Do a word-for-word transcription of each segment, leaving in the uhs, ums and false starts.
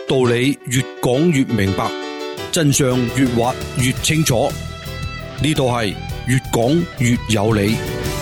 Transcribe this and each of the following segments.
道理越講越明白，真相越挖越清楚。呢度係越講越有理。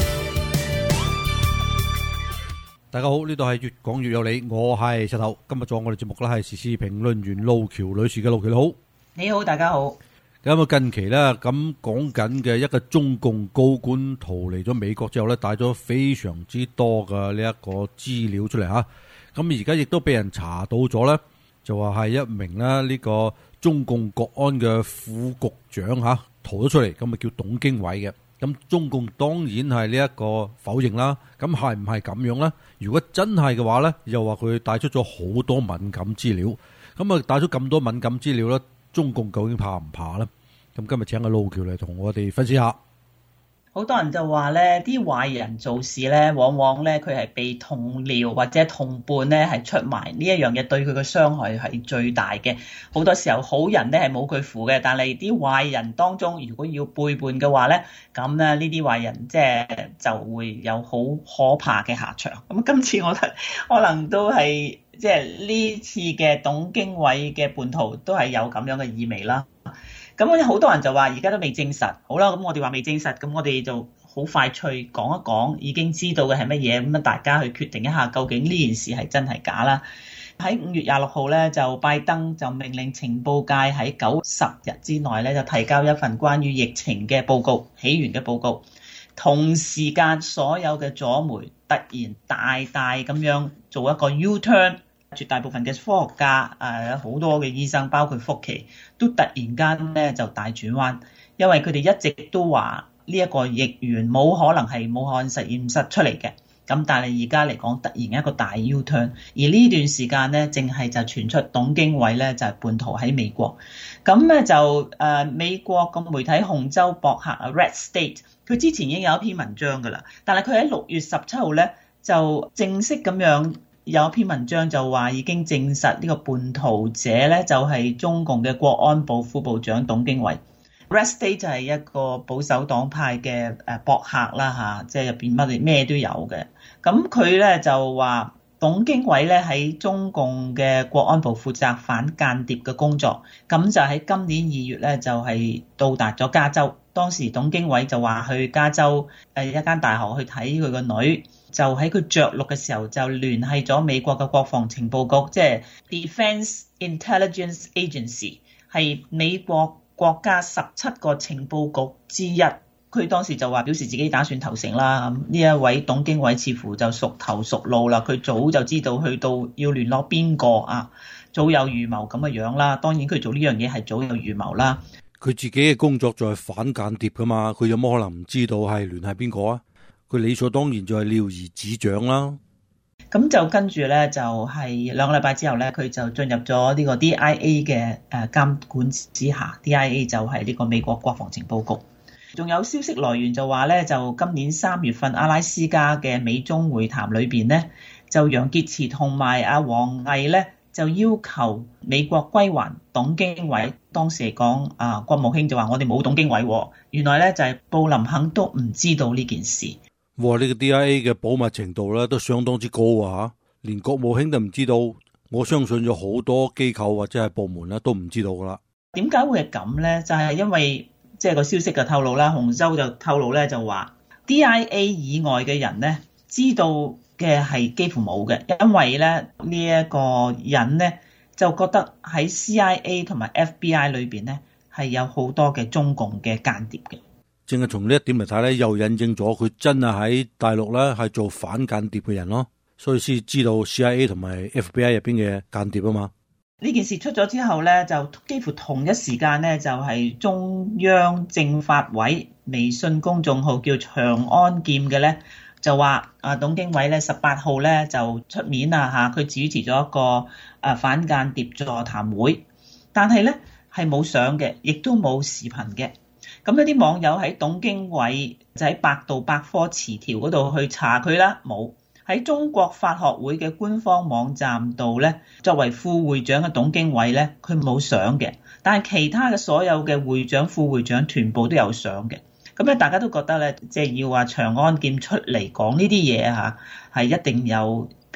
大家好，呢度係越講越有理，我係石頭。今日做我哋節目咧係時事評論員路橋女士嘅。路橋你好。 你好，大家好。 咁啊，近期咧咁講緊嘅一個中共高官逃離咗美國之後咧，帶咗非常之多嘅呢一個資料出嚟吓。咁而家亦都俾人查到咗咧，就話係一名咧呢個中共國安嘅副局長吓逃咗出嚟，咁啊叫董經緯嘅。咁中共當然係呢一個否認啦。咁係唔係咁樣咧？如果真係嘅話咧，又話佢帶出咗好多敏感資料。咁啊帶咗咁多敏感資料咧，中共究竟怕唔怕咧？咁今日請阿路橋嚟同我哋分析下。 好多人就話咧，啲壞人做事咧，往往咧佢係被同僚或者同伴咧係出賣，呢一樣嘢對佢嘅傷害係最大嘅。好多時候好人咧係冇佢符嘅，但係啲壞人當中如果要背叛嘅話咧，咁咧呢啲壞人即係就會有好可怕嘅下場。咁今次我覺得可能都係即係呢次嘅董經緯嘅叛逃都係有咁樣嘅意味啦。咁好多人就話而家都未證實，好啦，咁我哋話未證實，咁我哋就好快脆講一講已經知道嘅係乜嘢，咁啊大家去決定一下究竟呢件事係真係假啦。喺五月廿六號咧，就拜登就命令情報界喺九十日之內咧就提交一份關於疫情嘅報告，起源嘅報告。同時間所有嘅左媒突然大大咁樣做一個 U-turn。絕大部分嘅科學家誒，好多嘅醫生，包括福奇，都突然間咧就大轉彎，因為佢哋一直都話呢一個疫源冇可能係武漢實驗室出嚟嘅。咁但係而家嚟講，突然一個大 U-turn，而呢段時間咧，淨係就傳出董經緯咧就係叛逃喺美國。咁咧就誒美國個媒體紅州博客啊 Red State， 佢之前已經有一篇文章噶啦，但係佢喺六月十七號咧就正式咁樣。有一篇文章就話已經證實呢個叛逃者咧就係中共嘅國安部副部長董經緯。Red State 就係一個保守黨派嘅誒博客啦嚇，即係入邊乜咩都有嘅。咁佢咧就話董經緯咧喺中共嘅國安部負責反間諜嘅工作，咁就喺今年二月咧就係到達咗加州。當時董經緯就話去加州誒一間大學去睇佢個女。就喺佢着陸嘅時候就聯繫咗美國嘅國防情報局，即係 Defense Intelligence Agency， 係美國國家十七個情報局之一。佢當時就話表示自己打算投誠啦。呢一位董經緯似乎就熟頭熟路啦，佢早就知道去到要聯絡邊個啊，早有預謀咁嘅樣啦。當然佢做呢樣嘢係早有預謀啦。 佢自己嘅工作就係反間諜噶嘛，佢有冇可能唔知道係聯繫邊個啊？佢理所當然就係了如指掌啦。 咁就跟住咧，就係兩個禮拜之後咧，佢就進入咗呢個 D I A 嘅誒監管之下。D I A 就係呢個美國國防情報局。仲有消息來源就話咧，就今年三月份阿拉斯加嘅美中會談裏邊咧，就楊潔篪同埋阿王毅咧就要求美國歸還董經緯。當時嚟講，啊國務卿就話我哋冇董經緯，原來咧就係布林肯都唔知道呢件事。 哇！呢個 D I A 嘅保密程度咧都相當之高啊，連國務卿都唔知道，我相信有好多機構或者係部門咧都唔知道噶啦。 點解會係咁咧？就係因為即係個消息嘅透露啦，紅州就透露咧就話 D I A 以外嘅人咧知道嘅係幾乎冇嘅，因為咧呢一個人咧就覺得喺 C I A 同埋 F B I 裏邊咧係有好多嘅中共嘅間諜嘅。 正係從呢一點嚟睇咧，又印證咗佢真係喺大陸咧係做反間諜嘅人咯，所以先知道 C I A 同埋 F B I 入邊嘅間諜啊嘛。 呢件事出咗之後咧，就幾乎同一時間咧，就係中央政法委微信公眾號叫長安劍嘅咧，就話啊董經緯咧十八號咧就出面啊嚇，佢主持咗一個啊反間諜座談會，但係咧係冇相嘅，亦都冇視頻嘅。咁有啲網友喺董經緯就喺百度百科詞條嗰度去查佢啦，冇。喺中國法學會嘅官方網站度咧，作為副會長嘅董經緯咧，佢冇相嘅，但係其他嘅所有嘅會長、副會長全部都有相嘅。咁咧，大家都覺得咧，即係要話長安劍出嚟講呢啲嘢嚇，係一定有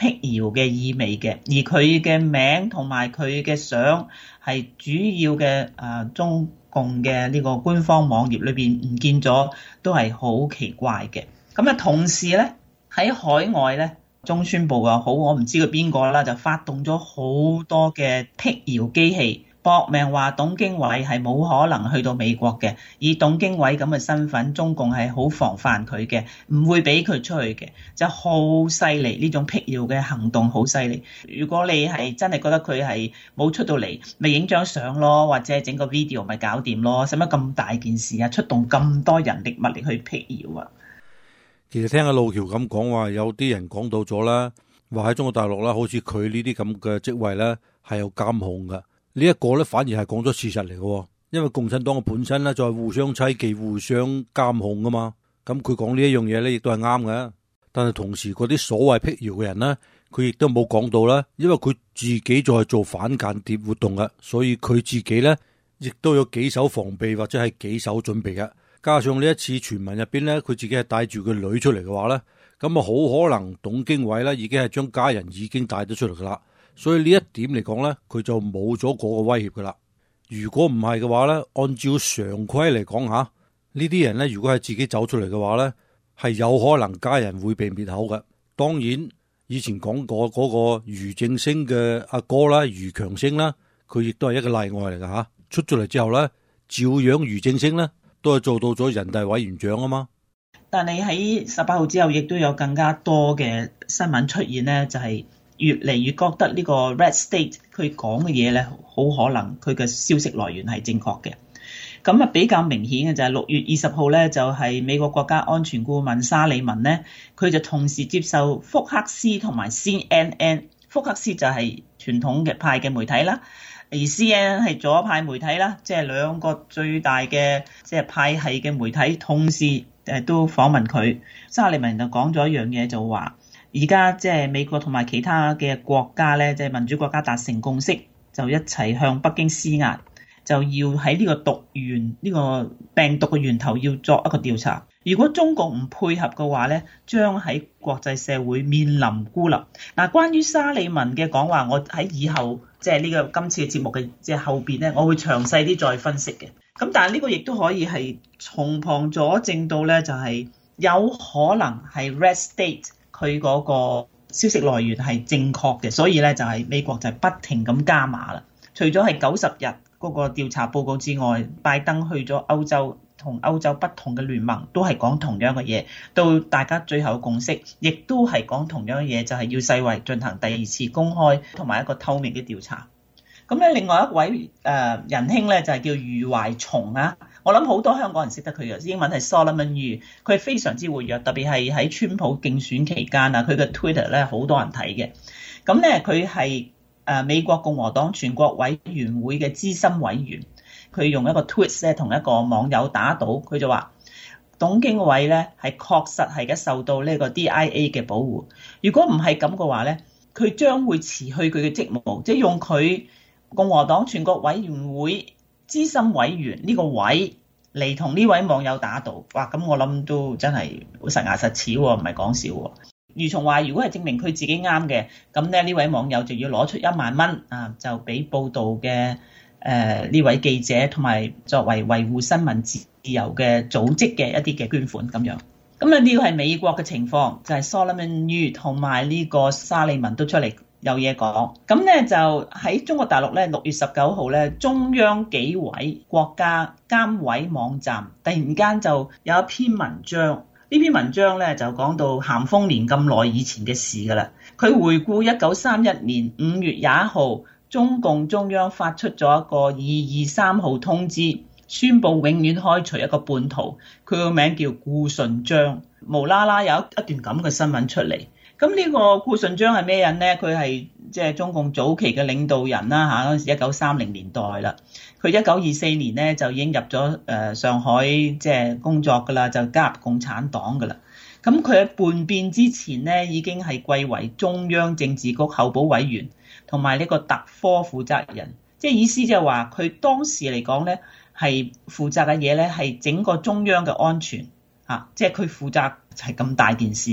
辟謠嘅意味嘅，而佢嘅名同埋佢嘅相係主要嘅誒、呃、中共嘅呢個官方網頁裏邊唔見咗，都係好奇怪嘅。咁啊，同時咧喺海外咧，中宣部又好，我唔知佢邊個啦，就發動咗好多嘅辟謠機器，搏命話董經緯係冇可能去到美國嘅。以董經緯咁嘅身份，中共係好防範佢嘅，唔會俾佢出去嘅，就好犀利。呢種辟謠嘅行動好犀利。如果你係真係覺得佢係冇出到嚟，咪影張相咯，或者整個 video 咪搞掂咯，使乜咁大件事啊？出動咁多人力物力去辟謠啊？ 其實聽阿路橋咁講話，有啲人講到咗啦，話喺中國大陸啦，好似佢呢啲咁嘅職位咧係有監控嘅。呢一個咧反而係講咗事實嚟嘅，因為共產黨嘅本身咧就係互相猜忌、互相監控噶嘛。咁佢講呢一樣嘢咧，亦都係啱嘅。但係同時嗰啲所謂辟謠嘅人咧，佢亦都冇講到啦，因為佢自己就係做反間諜活動嘅，所以佢自己咧亦都有幾手防備或者係幾手準備嘅。加上呢一次傳聞入邊咧，佢自己係帶住個女出嚟嘅話咧，咁啊好可能董經緯咧已經係將家人已經帶咗出嚟噶啦，所以呢一點嚟講咧，佢就冇咗嗰個威脅噶啦。如果唔係嘅話咧，按照常規嚟講吓，呢啲人咧如果係自己走出嚟嘅話咧，係有可能家人會被滅口嘅。當然以前講過嗰個俞正聲嘅阿哥啦，俞強聲啦，佢亦都係一個例外嚟噶吓。出咗嚟之後咧，照樣俞正聲咧。都係做到咗人大委員長啊嘛， 但係喺十八號之後，亦都有更加多嘅新聞出現咧，就係越嚟越覺得呢個 Red State 佢講嘅嘢咧，好可能佢嘅消息來源係正確嘅。咁啊比較明顯嘅就係六月二十號咧，就係美國國家安全顧問沙利文咧，佢就同時接受福克斯同埋 C N N， 福克斯就係傳統嘅派嘅媒體啦。而 C N N 係左派媒體啦，即係兩個最大嘅即係派系嘅媒體，同時誒都訪問佢。沙利文就講咗一樣嘢，就話而家即係美國同埋其他嘅國家咧，即係民主國家達成共識，就一齊向北京施壓，就要喺呢個毒源呢個病毒嘅源頭要作一個調查。如果中共唔配合嘅話咧，將喺國際社會面臨孤立。嗱，關於沙利文嘅講話，我喺以後即係呢個今次嘅節目嘅即係後邊咧，我會詳細啲再分析嘅。咁但係呢個亦都可以係從旁佐證到咧，就係有可能係 Red State 佢嗰個消息來源係正確嘅，所以咧就係美國就係不停咁加碼啦。除咗係九十日嗰個調查報告之外，拜登去咗歐洲，同歐洲不同嘅聯盟都係講同樣嘅嘢，到大家最後共識，亦都係講同樣嘅嘢，就係要世衛進行第二次公開同埋一個透明嘅調查。咁咧，另外一位誒仁兄咧就係叫余懷松啊，我諗好多香港人識得佢嘅，英文係 Solomon Yu，佢係非常之活躍，特別係喺川普競選期間啊，佢嘅 Twitter 咧好多人睇嘅。咁咧佢係誒美國共和黨全國委員會嘅資深委員。佢用一個 tweet 咧同一個網友打賭，佢就話董經緯咧係確實係嘅受到呢個 D I A 嘅保護。如果唔係咁嘅話咧，佢將會辭去佢嘅職務，即係用佢共和黨全國委員會資深委員呢個位嚟同呢位網友打賭。哇！咁我諗都真係實牙實齒喎，唔係講笑喎。余松話：如果係證明佢自己啱嘅，咁咧呢位網友就要攞出一萬蚊啊，就俾報道嘅。誒呢、呃、位記者同埋作為維護新聞自由嘅組織嘅一啲嘅捐款咁樣，咁啊呢個係美國嘅情況，就係、是、Solomon Yu 同埋呢個沙利文都出嚟有嘢講。咁咧就喺中國大陸咧六月十九號咧，中央紀委國家監委網站突然間就有一篇文章，呢篇文章咧就講到咸豐年咁耐以前嘅事㗎啦。佢回顧一九三一年五月廿一號。中共中央發出咗一個二二三號通知，宣布永遠開除一個叛徒，佢個名叫顧順章。無啦啦有一段咁嘅新聞出嚟，咁呢個顧順章係咩人呢？佢係即係中共早期嘅領導人啦嚇，嗰陣時一九三零年代啦。佢一九二四年呢就已經入咗誒上海即係工作㗎啦，就加入共產黨㗎啦。咁佢喺叛變之前呢已經係貴為中央政治局候補委員。同埋呢個特科負責人，即係意思就係話佢當時嚟講咧，係負責嘅嘢咧係整個中央嘅安全嚇，即係佢負責係咁大件事嘅。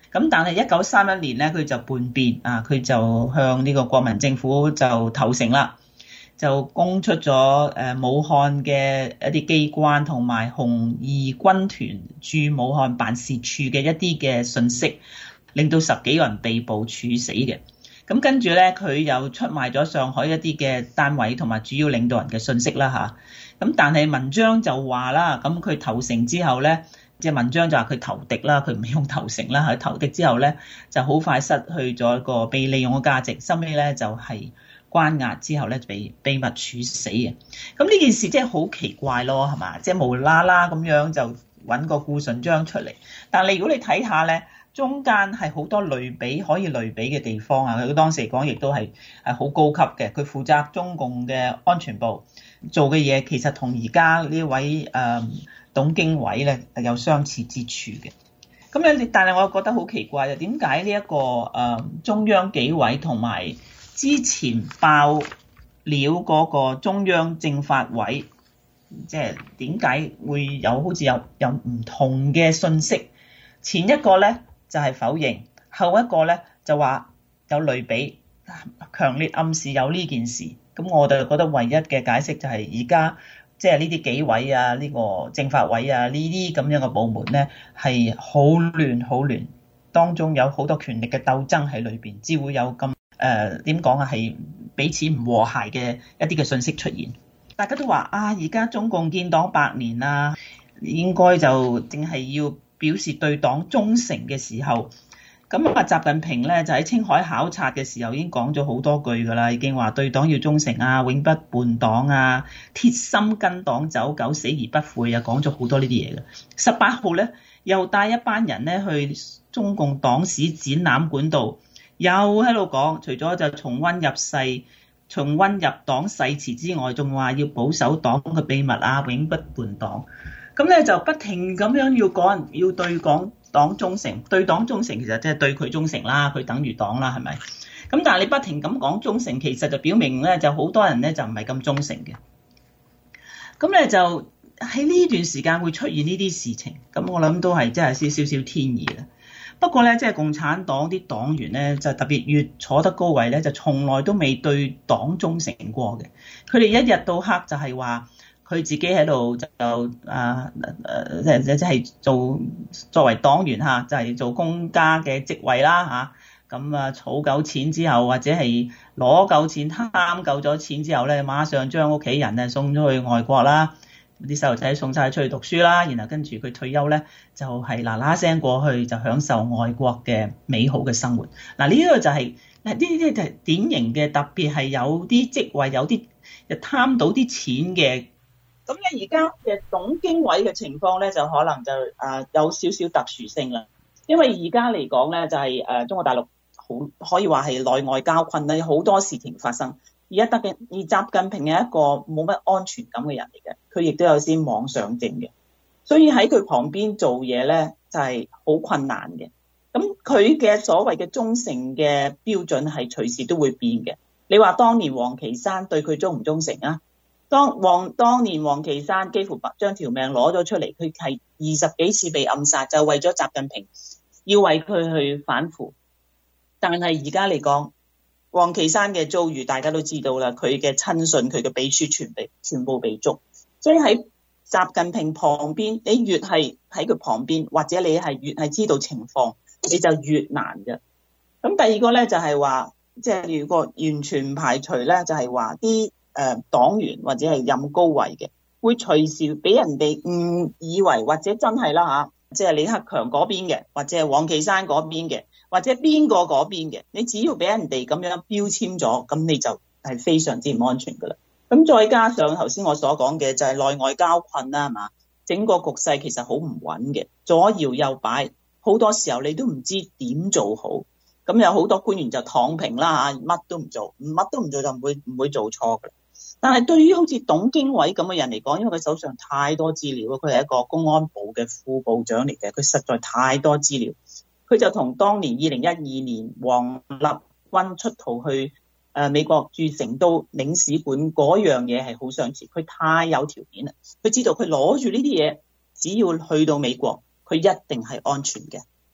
咁但係一九三一年咧，佢就叛變啊，佢就向呢個國民政府就投誠啦，就供出咗誒武漢嘅一啲機關同埋紅二軍團駐武漢辦事處嘅一啲嘅信息，令到十幾個人被捕處死嘅。咁跟住咧，佢又出賣咗上海一啲嘅單位同埋主要領導人嘅信息啦嚇。咁但係文章就話啦，咁佢投誠之後咧，即係文章就話佢投敵啦，佢唔係用投誠啦，佢投敵之後咧就好快失去咗一個被利用嘅價值，收尾咧就係關押之後咧被秘密處死嘅。咁呢件事即係好奇怪咯，係嘛？即係無啦啦咁樣就揾個顧順章出嚟，但係如果你睇下咧，中間係好多類比可以類比嘅地方啊！佢當時嚟講亦都係係好高級嘅，佢負責中共嘅安全部做嘅嘢，其實同而家呢位誒、呃、董經緯咧有相似之處嘅。咁樣，但係我覺得好奇怪，就點解呢一個誒、呃、中央紀委同埋之前爆料嗰個中央政法委，即係點解會有好似有有唔同嘅信息？前一個咧就係否認，後一個咧就話有類比，強烈暗示有呢件事。咁我就覺得唯一嘅解釋就係而家即係呢啲紀委啊、呢個政法委啊呢啲咁樣嘅部門咧係好亂好亂，當中有好多權力嘅鬥爭喺裏邊，只會有咁誒點講啊，係彼此唔和諧嘅一啲嘅信息出現。大家都話啊，而家中共建黨百年啦，應該就淨係要表示對黨忠誠嘅時候，咁啊習近平咧就喺青海考察嘅時候已經講咗好多句噶啦，已經話對黨要忠誠啊，永不叛黨啊，鐵心跟黨走，九死而不悔啊，講咗好多呢啲嘢嘅。十八號咧又帶一班人咧去中共黨史展覽館度，又喺度講，除咗就重溫入世、重溫入黨誓詞之外，仲話要保守黨嘅秘密啊，永不叛黨。咁咧就不停咁樣要講，要對講黨忠誠，對黨忠誠其實即係對佢忠誠啦，佢等於黨啦，係咪？咁但係你不停咁講忠誠，其實就表明咧就好多人咧就唔係咁忠誠嘅。咁咧就喺呢段時間會出現呢啲事情，咁我諗都係真係少少少天意啦。不過咧，即係共產黨啲黨員咧，就特別越坐得高位咧，就從來都未對黨忠誠過嘅。佢哋一日到黑就係話。佢自己喺度就啊誒即係即係做作為黨員嚇，就係、是、做公家嘅職位啦嚇。咁啊儲夠錢之後，或者係攞夠錢貪夠咗錢之後咧，馬上將屋企人啊送咗去外國啦，啲細路仔送晒出去讀書啦，然後跟住佢退休咧就係嗱嗱聲過去就享受外國嘅美好嘅生活。嗱呢個就係嗱呢啲就係典型嘅，特別係有啲職位有啲就貪到啲錢嘅。咁咧，而家嘅董經緯嘅情況咧，就可能就啊有少少特殊性啦。因為而家嚟講咧，就係誒中國大陸好可以話係內外交困啦，有好多事情發生。而家特別而習近平係一個冇乜安全感嘅人嚟嘅，佢亦都有啲妄想症嘅，所以喺佢旁邊做嘢咧就係好困難嘅。咁佢嘅所謂嘅忠誠嘅標準係隨時都會變嘅。你話當年王岐山對佢忠唔忠誠啊？當王當年王岐山幾乎將條命攞咗出嚟，佢係二十幾次被暗殺，就為咗習近平要為佢去反腐。但係而家嚟講，王岐山嘅遭遇大家都知道啦，佢嘅親信、佢嘅秘書全被全部被捉。所以喺習近平旁邊，你越係喺佢旁邊，或者你係越係知道情況，你就越難嘅。咁第二個咧就係話，即係如果完全唔排除咧，就係話啲誒黨員或者係任高位嘅，會隨時俾人哋誤以為或者真係啦嚇，即係李克強嗰邊嘅，或者係王岐山嗰邊嘅，或者邊個嗰邊嘅，你只要俾人哋咁樣標籤咗，咁你就係非常之唔安全噶啦。咁再加上頭先我所講嘅就係內外交困啦，係嘛？整個局勢其實好唔穩嘅，左搖右擺，好多時候你都唔知點做好。咁有好多官員就躺平啦嚇，乜都唔做，乜都唔做就唔會唔會做錯㗎。但係對於好似董經緯咁嘅人嚟講，因為佢手上太多資料，佢係一個公安部嘅副部長嚟嘅，佢實在太多資料。佢就同當年二零一二年王立軍出逃去誒美國駐成都領事館嗰樣嘢係好相似。佢太有條件啦，佢知道佢攞住呢啲嘢，只要去到美國，佢一定係安全嘅。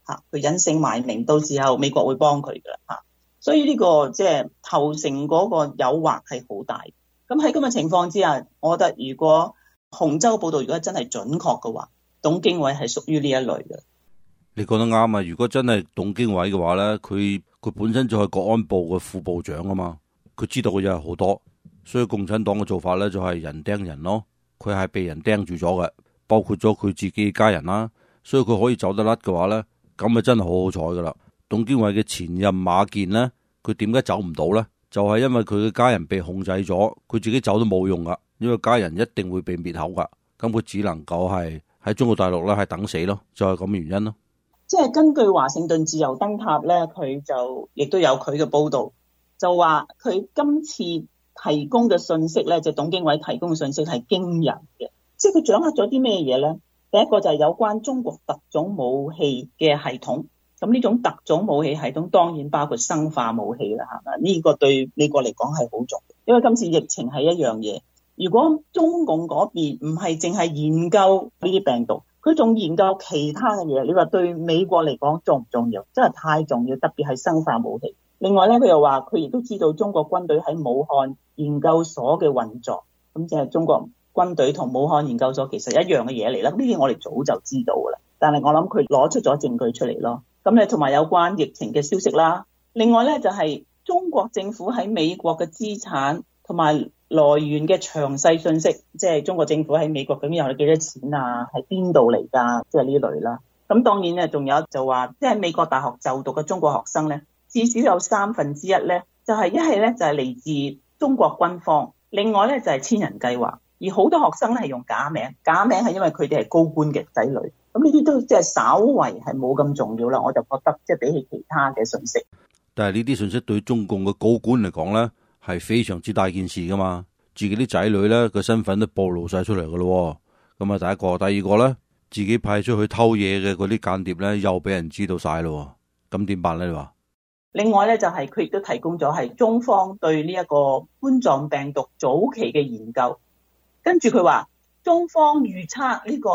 嚇，佢隱姓埋名，到時候美國會幫佢噶啦嚇。所以呢個即係投誠嗰個誘惑係好大。咁喺咁嘅情況之下，我覺得如果紅州報道如果真係準確嘅話，董經緯係屬於呢一類嘅。 你講得啱啊！如果真係董經緯嘅話咧，佢佢本身就係國安部嘅副部長啊嘛，佢知道嘅嘢係好多，所以共產黨嘅做法咧就係人盯人咯，佢係被人盯住咗嘅，包括咗佢自己家人啦，所以佢可以走得甩嘅話咧，咁啊真係好好彩噶啦。董經緯嘅前任馬建咧，佢點解走唔到咧？就係因為佢嘅家人被控制咗，佢自己走都冇用噶，因為家人一定會被滅口噶，咁佢只能夠係喺中國大陸咧係等死咯，就係咁原因咯。 即係根據華盛頓自由燈塔咧，佢就亦都有佢嘅報導，就話佢今次提供嘅信息咧，就董經緯提供嘅信息係驚人嘅。即係佢掌握咗啲咩嘢咧？第一個就係有關中國特種武器嘅系統。咁呢種特種武器系統當然包括生化武器啦，係嘛？呢個對美國嚟講係好重要，因為今次疫情係一樣嘢。如果中共嗰邊唔係淨係研究呢啲病毒，佢仲研究其他嘅嘢，你話對美國嚟講重唔重要？真係太重要，特別係生化武器。另外咧，佢又話佢亦都知道中國軍隊喺武漢研究所嘅運作，咁即係中國軍隊同武漢研究所其實一樣嘅嘢嚟啦。呢啲我哋早就知道噶啦，但係我諗佢攞出咗證據出嚟咯。咁咧同埋有關疫情嘅消息啦。另外咧就係中國政府喺美國嘅資產同埋來源嘅詳細信息，即係中國政府喺美國究竟有幾多錢啊？喺邊度嚟㗎？即係呢類啦。咁當然咧，仲有就話，即係美國大學就讀嘅中國學生咧，至少有三分之一咧，就係一係咧就係嚟自中國軍方，另外咧就係千人計劃。而好多學生咧係用假名，假名係因為佢哋係高官嘅仔女。咁呢啲都即係稍為係冇咁重要啦。我就覺得即係比起其他嘅信息，但係呢啲信息對中共嘅高官嚟講咧，係非常之大件事噶嘛，自己啲仔女咧個身份都暴露晒出嚟噶咯。咁啊，第一個，第二個咧，自己派出去偷嘢嘅嗰啲間諜咧，又俾人知道晒咯。咁點辦咧？你話？另外咧，就係佢亦都提供咗係中方對呢一個冠狀病毒早期嘅研究，跟住佢話中方預測呢個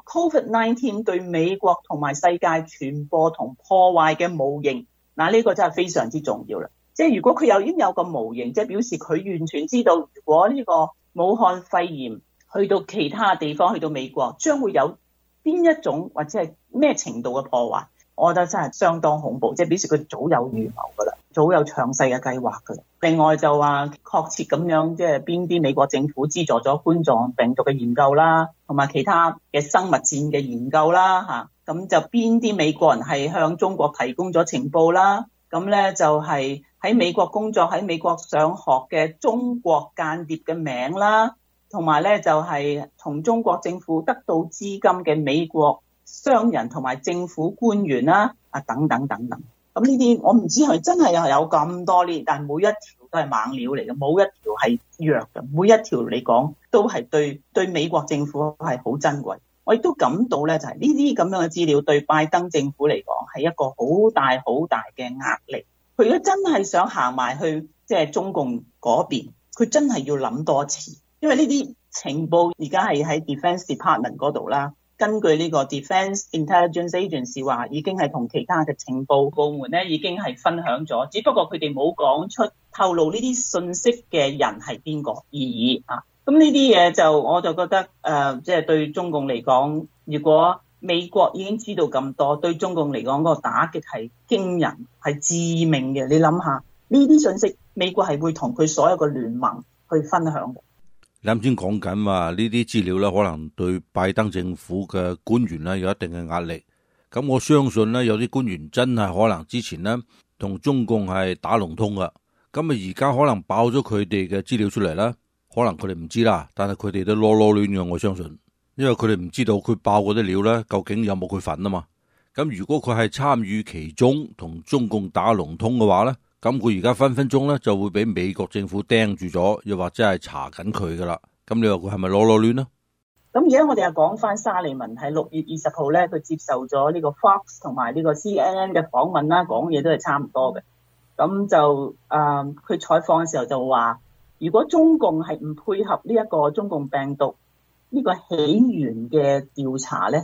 COVID 十九 對美國同埋世界傳播同破壞嘅模型，嗱呢個真係非常之重要啦。即係如果佢有已經有個模型，即係表示佢完全知道，如果呢個武漢肺炎去到其他地方，去到美國，將會有邊一種或者係咩程度嘅破壞，我覺得真係相當恐怖。即係表示佢早有預謀噶啦，早有詳細嘅計劃噶啦。另外就話確切咁樣，即係邊啲美國政府資助咗冠狀病毒嘅研究啦，同埋其他嘅生物戰嘅研究啦，嚇咁就邊啲美國人係向中國提供咗情報啦。咁咧就係喺美國工作、喺美國上學嘅中國間諜嘅名啦，同埋咧就係同中國政府得到資金嘅美國商人同埋政府官員啦，啊等等等等。咁呢啲我唔知係咪真係有咁多呢，但係每一條都係猛料嚟嘅，冇一條係弱嘅，每一條嚟講都係對對美國政府係好珍貴。我亦都感到咧，就係呢啲咁樣嘅資料對拜登政府嚟講係一個好大好大嘅壓力。佢如果真係想行埋去即係中共嗰邊，佢真係要諗多次，因為呢啲情報而家係喺 Defense Department 嗰度啦。根據呢個 Defense Intelligence Agency 話，已經係同其他嘅情報部門咧已經係分享咗，只不過佢哋冇講出透露呢啲信息嘅人係邊個而已啊。咁呢啲嘢就我就覺得誒，即、呃、係、就是、對中共嚟講，如果美國已經知道咁多，對中共嚟講個打擊係驚人，係致命嘅。你諗下，呢啲信息美國係會同佢所有嘅聯盟去分享嘅。你啱先講緊話呢啲資料咧，可能對拜登政府嘅官員咧有一定嘅壓力。咁我相信咧，有啲官員真係可能之前咧同中共係打龍通噶，咁啊而家可能爆咗佢哋嘅資料出嚟啦。可能佢哋唔知啦，但係佢哋都囉囉攣嘅，我相信，因為佢哋唔知道佢爆嗰啲料咧，究竟有冇佢份啊嘛。咁如果佢係參與其中，同中共打龍通嘅話咧，咁佢而家分分鐘咧就會俾美國政府盯住咗，又或者係查緊佢噶啦。咁你話佢係咪囉囉攣咧？咁而家我哋又講翻沙利文喺六月二十號咧，佢接受咗呢個 Fox 同埋呢個 C N N 嘅訪問啦，講嘢都係差唔多嘅。咁就誒，佢採訪嘅時候就話，如果中共係唔配合呢一個中共病毒呢個起源嘅調查咧，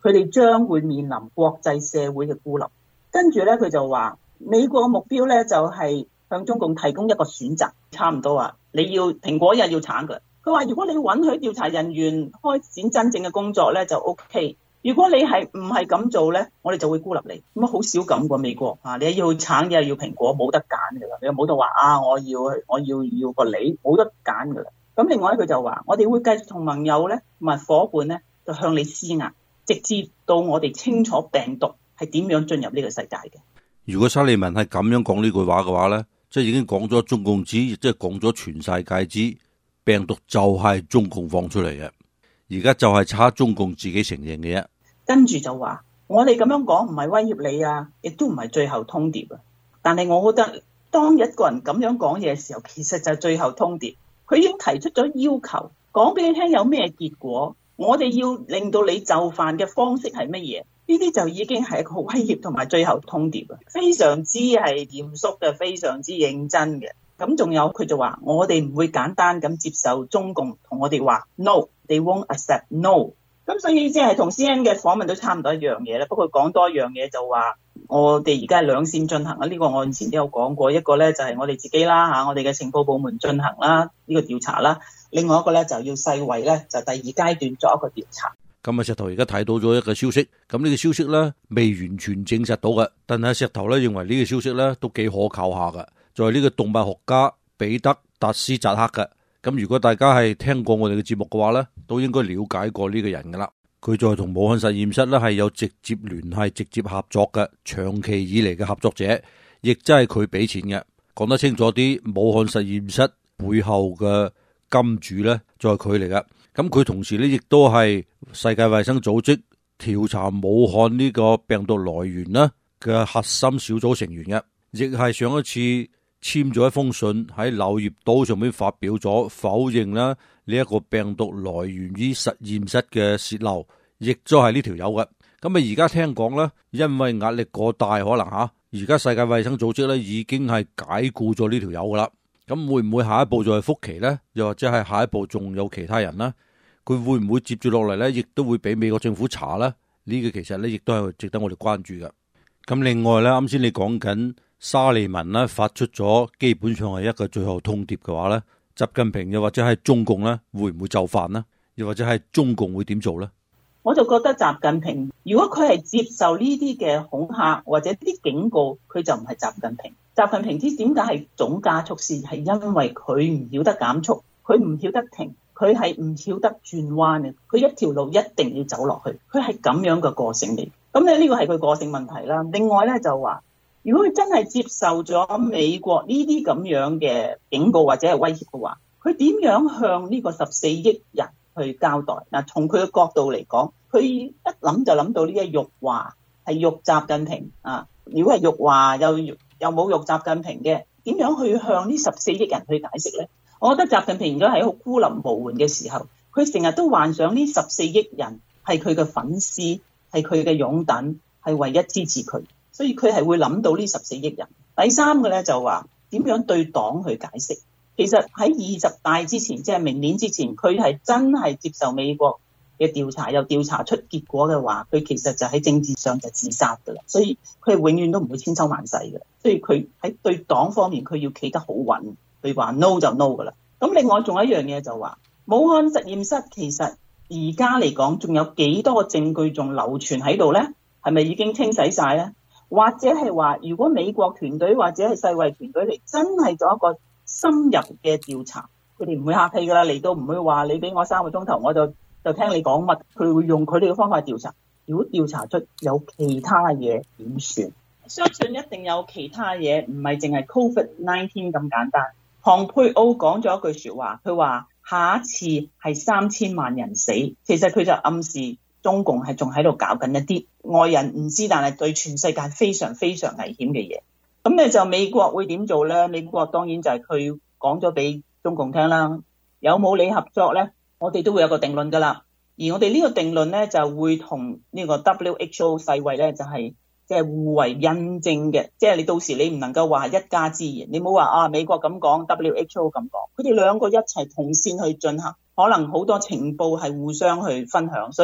佢哋將會面臨國際社會嘅孤立。跟住咧，佢就話美國嘅目標咧就係向中共提供一個選擇，差唔多啊，你要蘋果日要橙㗎。佢話如果你允許調查人員開展真正嘅工作咧就 OK， 如果你係唔係咁做咧，我哋就會孤立你。咁啊好少咁喎，美國啊，你要橙又要蘋果，冇得揀㗎啦，你又冇得話啊，我要我要要個你，冇得揀㗎啦。咁另外佢就話我哋會繼續同盟友咧同埋夥伴咧就向你施壓，直至到我哋清楚病毒係點樣進入呢個世界嘅。 如果沙利文係咁樣講呢句話嘅話咧，即係已經講咗中共知，亦即係講咗全世界知病毒就係中共放出嚟嘅，而家就係差中共自己承認嘅啫。 跟住就話我哋咁樣講唔係威脅你啊，亦都唔係最後通牒啊。但係我覺得當一個人咁樣講嘢嘅時候，其實就係最後通牒。佢已經提出咗要求，講俾你聽有咩結果，我哋要令到你就範嘅方式係乜嘢？呢啲就已經係一個威脅同埋最後通牒啊，非常之係嚴肅嘅，非常之認真嘅。咁仲有佢就話，我哋唔會簡單咁接受中共同我哋話 no，they won't accept no。咁所以即係同 C N 嘅訪問都差唔多一樣嘢啦。不過講多一樣嘢就話，我哋而家係兩線進行啊。呢個我以前都有講過，一個咧就係我哋自己啦嚇，我哋嘅情報部門進行啦呢個調查啦。另外一個咧就要世衛咧就第二階段作一個調查。 咁啊，石頭而家睇到咗一個消息，咁呢個消息咧未完全證實到嘅，但係石頭咧認為呢個消息咧都幾可靠下嘅，就係呢個動物學家彼得達斯扎克嘅。咁如果大家係聽過我哋嘅節目嘅話咧，都應該了解過呢個人噶啦。佢在同武漢實驗室咧係有直接聯繫、直接合作嘅，長期以嚟嘅合作者，亦真係佢俾錢嘅。講得清楚啲，武漢實驗室背後嘅金主咧就係佢嚟噶。咁佢同時咧亦都係世界衛生組織調查武漢呢個病毒來源啦嘅核心小組成員嘅，亦係上一次簽咗一封信喺柳葉刀上面發表咗否認啦呢一個病毒來源於實驗室嘅洩漏，亦都係呢條友嘅。咁啊而家聽講咧，因為壓力過大，可能吓而家世界衛生組織咧已經係解僱咗呢條友噶啦。咁會唔會下一步就係福奇咧？又或者係下一步仲有其他人咧？佢會唔會接住落嚟咧？亦都會俾美國政府查咧？呢個其實咧亦都係值得我哋關注嘅。咁另外咧，啱先你講緊沙利文咧發出咗基本上係一個最後通牒嘅話咧，習近平又或者係中共咧會唔會就範呢？又或者係中共會點做咧？ 我就覺得習近平如果佢係接受呢啲嘅恐嚇或者啲警告，佢就唔係習近平。習近平知點解係總加速師，係因為佢唔曉得減速，佢唔曉得停。佢係唔曉得轉彎嘅，佢一條路一定要走落去，佢係咁樣嘅個性嚟。咁咧呢個係佢個性問題啦。另外咧就話，如果佢真係接受咗美國呢啲咁樣嘅警告或者係威脅嘅話，佢點樣向呢個十四億人去交代？嗱，從佢嘅角度嚟講，佢一諗就諗到呢一辱華係辱習近平啊！如果係辱華又又冇辱習近平嘅，點樣去向呢十四億人去解釋咧？我覺得習近平而家喺好孤立無援嘅時候，佢成日都幻想呢十四億人係佢嘅粉絲，係佢嘅擁躉，係唯一支持佢，所以佢係會諗到呢十四億人。第三個咧就話點樣對黨去解釋？其實喺二十大之前，即係明年之前，佢係真係接受美國嘅調查，又調查出結果嘅話，佢其實就喺政治上就自殺噶啦。所以佢係永遠都唔會千秋萬世嘅。所以佢喺對黨方面，佢要企得好穩。佢話 no 就 no 噶啦。咁另外仲有一樣嘢就話，武漢實驗室其實而家嚟講仲有幾多個證據仲流傳喺度咧？係咪已經清洗晒咧？或者係話，如果美國團隊或者係世衛團隊嚟真係做一個深入嘅調查，佢哋唔會客氣噶啦，嚟到唔會話你俾我三個鐘頭我就就聽你講乜，佢會用佢哋嘅方法調查。如果調查出有其他嘢點算？相信一定有其他嘢，唔係淨係 Covid 十九 咁簡單。蓬佩奧講咗一句說話，佢話下一次係三千萬人死，其實佢就暗示中共係仲喺度搞緊一啲外人唔知，但係對全世界非常非常危險嘅嘢。咁你就美國會點做咧？美國當然就係佢講咗俾中共聽啦。有冇你合作咧？我哋都會有個定論噶啦。而我哋呢個定論咧就會同呢個 W H O 世衛咧就係、是。即係互為印證嘅，即係你到時你唔能夠話係一家之言，你冇話啊美國咁講 ，W H O 咁講，佢哋兩個一齊同線去進行，可能好多情報係互相去分享，所以到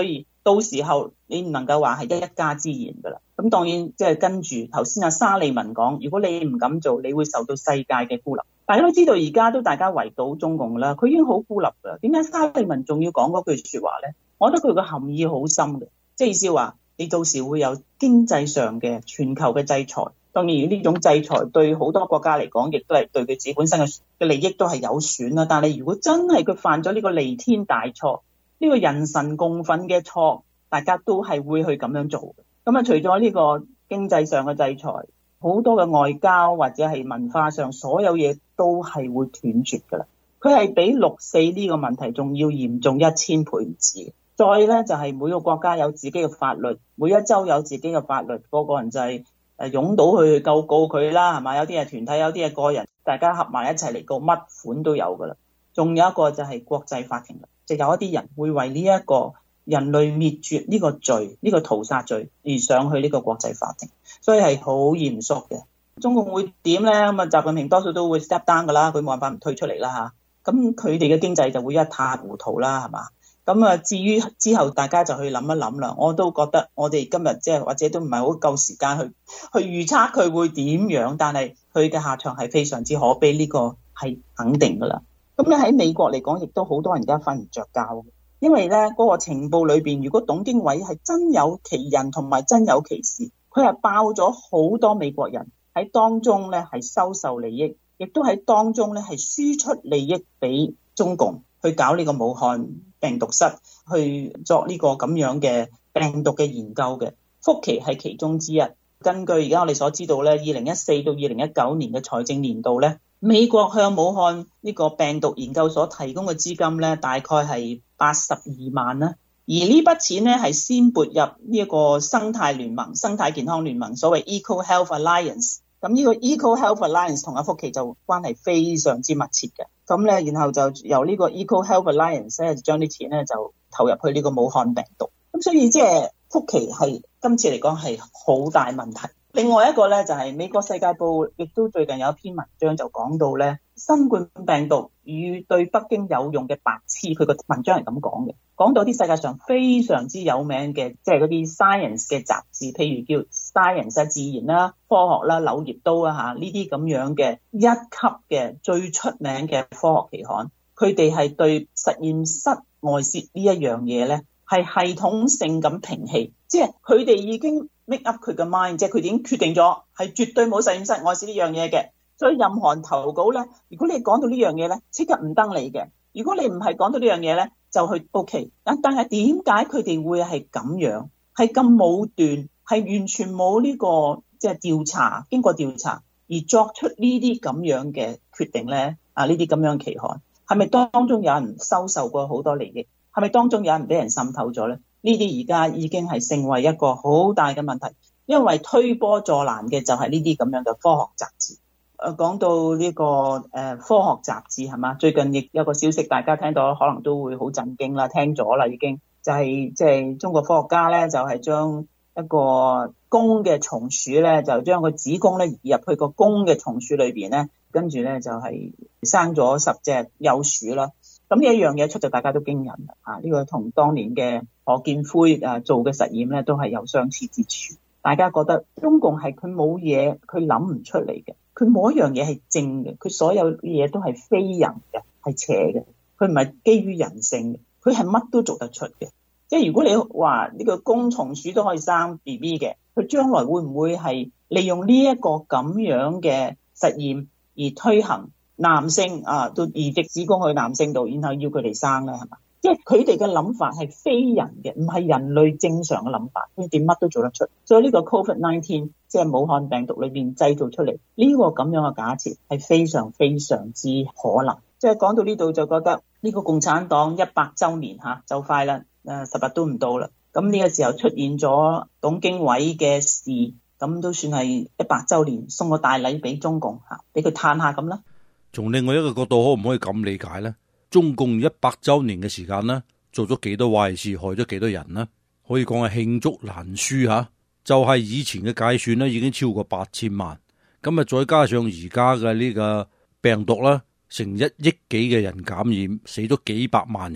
到時候你唔能夠話係一家之言㗎啦。咁當然即係跟住頭先阿沙利文講，如果你唔敢做，你會受到世界嘅孤立。大家都知道而家都大家圍堵中共啦，佢已經好孤立㗎。點解沙利文仲要講嗰句説話咧？我覺得佢個含義好深嘅，即係意思話你到時會有經濟上嘅全球嘅制裁。當然呢種制裁對好多國家嚟講，亦都係對佢自己本身嘅嘅利益都係有損啦。但係如果真係佢犯咗呢個彌天大錯，呢個人神共憤嘅錯，大家都係會去咁樣做嘅。咁啊，除咗呢個經濟上嘅制裁，好多嘅外交或者係文化上，所有嘢都係會斷絕㗎啦。佢係比六四呢個問題仲要嚴重一千倍唔止。再咧就係每個國家有自己嘅法律，每一州有自己嘅法律，個個人就係誒擁到去告告佢啦，係嘛？有啲係團體，有啲係個人，大家合埋一齊嚟告，乜款都有㗎啦。仲有一個就係國際法庭啦，就有一啲人會為呢一個人類滅絕呢個罪，呢個屠殺罪而上去呢個國際法庭，所以係好嚴肅嘅。中共會點咧？咁啊，習近平多數都會 step down 㗎啦，佢冇辦法唔退出嚟啦嚇。咁佢哋嘅經濟就會一塌糊塗啦，係嘛？咁啊，至於之後大家就去諗一諗啦。我都覺得我哋今日即係或者都唔係好夠時間去去預測佢會點樣，但係佢嘅下場係非常之可悲，呢個係肯定㗎啦。咁咧喺美國嚟講，亦都好多人而家瞓唔着覺，因為咧嗰個情報裏邊，如果董經緯係真有其人同埋真有其事，佢係爆咗好多美國人喺當中咧係收受利益，亦都喺當中咧係輸出利益俾中共去搞呢個武漢病毒室，去作呢個咁樣嘅病毒嘅研究嘅。福奇係其中之一。根據而家我哋所知道咧，二零一四到二零一九年嘅財政年度咧，美國向武漢呢個病毒研究所提供嘅資金咧，大概係八十二萬啦。而呢筆錢咧係先撥入呢一個生態聯盟、生態健康聯盟，所謂 Eco Health Alliance。咁呢個 Eco Health Alliance 同阿福奇就關係非常之密切嘅。咁咧，然後就由呢個 Eco Health Alliance 咧，就將啲錢咧就投入去呢個武漢病毒。咁所以即係福奇係今次嚟講係好大問題。另外一個咧就係美國世界報亦都最近有一篇文章就講到咧，新冠病毒與對北京有用嘅白痴，佢個文章係咁講嘅，講到啲世界上非常之有名嘅，即係嗰啲 science 嘅雜誌，譬如叫 science 自然啦、科學啦、柳葉刀啊嚇，呢啲咁樣嘅一級嘅最出名嘅科學期刊，佢哋係對實驗室外泄呢一樣嘢咧係系統性咁摒棄，即係佢哋已經 make up 佢嘅 mind， 即係佢已經決定咗係絕對冇實驗室外泄呢樣嘢嘅。所以任何人投稿咧，如果你講到呢樣嘢咧，即刻唔登你嘅。如果你唔係講到呢樣嘢咧，就去 OK。但係點解佢哋會係咁樣，係咁武斷，係完全冇呢個即係調查，經過調查而作出呢啲咁樣嘅決定咧？啊，呢啲咁樣期刊係咪當中有人收受過好多利益？係咪當中有人俾人滲透咗咧？呢啲而家已經係成為一個好大嘅問題，因為推波助瀾嘅就係呢啲咁樣嘅科學雜誌。誒講到呢個誒科學雜誌係嘛？最近亦有個消息，大家聽到可能都會好震驚啦，聽咗啦已經，就係即係中國科學家咧，就係將一個公嘅松鼠咧，就將個子宮咧移入去個公嘅松鼠裏邊咧，跟住咧就係生咗十隻幼鼠啦。咁呢一樣嘢出就大家都驚人啦嚇！呢個同當年嘅何建輝誒做嘅實驗咧都係有相似之處。大家覺得中共係佢冇嘢，佢諗唔出嚟嘅。佢冇一樣嘢係正嘅，佢所有嘢都係非人嘅，係邪嘅。佢唔係基於人性嘅，佢係乜都做得出嘅。即係如果你話呢個公松鼠都可以生 B B 嘅，佢將來會唔會係利用呢一個咁樣嘅實驗而推行男性啊，到移植子宮去男性度，然後要佢哋生咧，係嘛？即係佢哋嘅諗法係非人嘅，唔係人類正常嘅諗法，佢哋乜都做得出。所以呢個 Covid 十九 即係武漢病毒裏邊製造出嚟呢個咁樣嘅假設係非常非常之可能。即係講到呢度就覺得呢個共產黨一百週年嚇就快啦，誒十日都唔到啦。咁呢個時候出現咗董經緯嘅事，咁都算係一百週年，送個大禮俾中共嚇，俾佢嘆下咁啦。 從另外一個角度，可唔可以咁理解呢？中共一百週年嘅時間呢，做咗幾多壞事，害咗幾多人呢？可以講係罄竹難書吓。就係、是、以前嘅計算呢，已經超過八千萬，咁啊再加上而家嘅呢個病毒啦，成一億幾嘅人感染，死咗幾百萬人，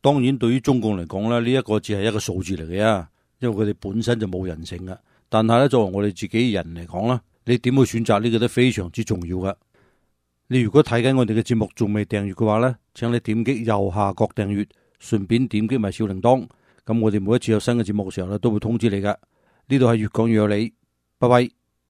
當然對於中共嚟講咧，呢一個只係一個數字嚟嘅啊，因為佢哋本身就冇人性嘅。但係咧，作為我哋自己人嚟講啦，你點去選擇呢個都非常之重要噶。你如果睇緊我哋嘅節目仲未訂閱嘅話咧，請你點擊右下角訂閱，順便點擊埋小鈴鐺。咁我哋每一次有新嘅節目嘅時候咧，都會通知你噶。呢度係越講越有理，拜拜。